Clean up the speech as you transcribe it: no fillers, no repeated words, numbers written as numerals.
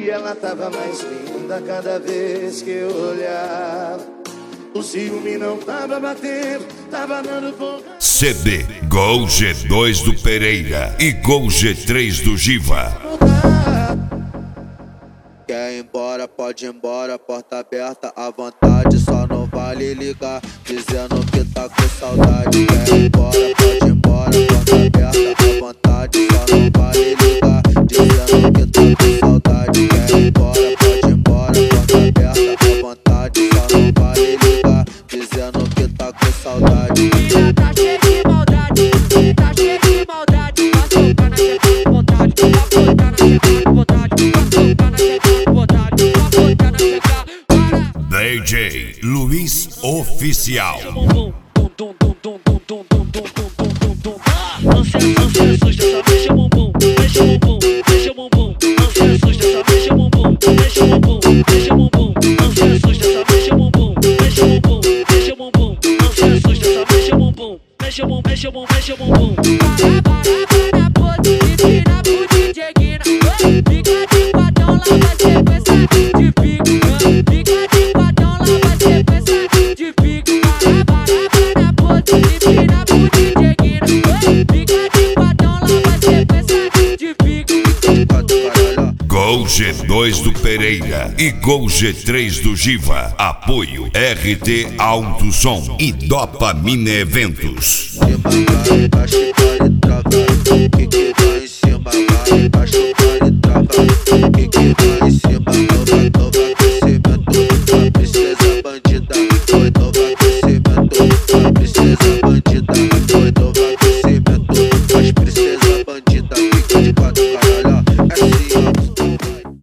E ela tava mais linda cada vez que eu olhava. O ciúme não tava batendo, tava dando pouco. CD Gol G2 do Pereira e Gol G3 do Giva. Quer ir embora, pode ir embora, porta aberta à vontade. Só não vale ligar, dizendo que tá com saudade. Quer ir embora, pode ir embora, porta aberta à vontade. Só não vale ligar, dizendo que tá com saudade. Quer ir embora, pode ir embora, porta aberta à vontade. Só não vale ligar, dizendo que tá com saudade. Menina tá cheia de maldade, tá cheia de maldade. Vai soltar na checa com vontade, vai soltar na checa com vontade, vai soltar na checa com vontade, vai soltar na checa. DJ Luiz Oficial. Dança suja, só mexe o bumbum, mexe o bumbum, mexe o bumbum. Dança suja, só mexe o bumbum, mexe o bumbum, mexe o bumbum. Dança suja, só mexe o bumbum, mexe o bumbum, mexe o bumbum. Dança suja, só mexe o bumbum, mexe o bumbum, mexe o bumbum, mexe o bumbum. Para, pose, empina pro DJ Guina. Fica de quadrão, lá vai sequência de pique. Fica de quadrão, lá vai sequência de pique. Para, pose, empina pro DJ Guina. Fica de quadrão, lá vai sequência de pique. Gol G2 do Pereira e Gol G3 do Giva. Apoio RT Alto Som e Dopamina Eventos. Embaixo, vai, trava, que vai em cima, vai, embaixo.